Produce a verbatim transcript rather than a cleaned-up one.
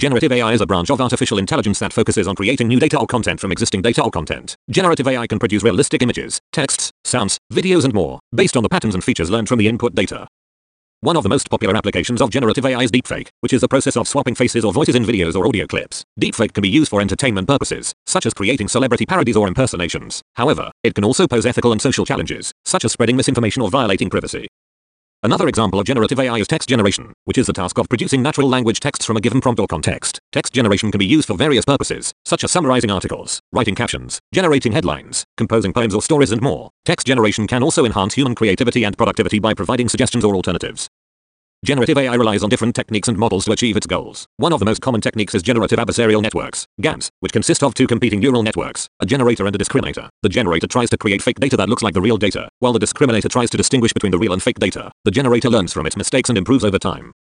Generative A I is a branch of artificial intelligence that focuses on creating new data or content from existing data or content. Generative A I can produce realistic images, texts, sounds, videos and more, based on the patterns and features learned from the input data. One of the most popular applications of generative A I is deepfake, which is the process of swapping faces or voices in videos or audio clips. Deepfake can be used for entertainment purposes, such as creating celebrity parodies or impersonations. However, it can also pose ethical and social challenges, such as spreading misinformation or violating privacy. Another example of generative A I is text generation, which is the task of producing natural language texts from a given prompt or context. Text generation can be used for various purposes, such as summarizing articles, writing captions, generating headlines, composing poems or stories and more. Text generation can also enhance human creativity and productivity by providing suggestions or alternatives. Generative A I relies on different techniques and models to achieve its goals. One of the most common techniques is generative adversarial networks, G A Ns, which consist of two competing neural networks, a generator and a discriminator. The generator tries to create fake data that looks like the real data, while the discriminator tries to distinguish between the real and fake data. The generator learns from its mistakes and improves over time.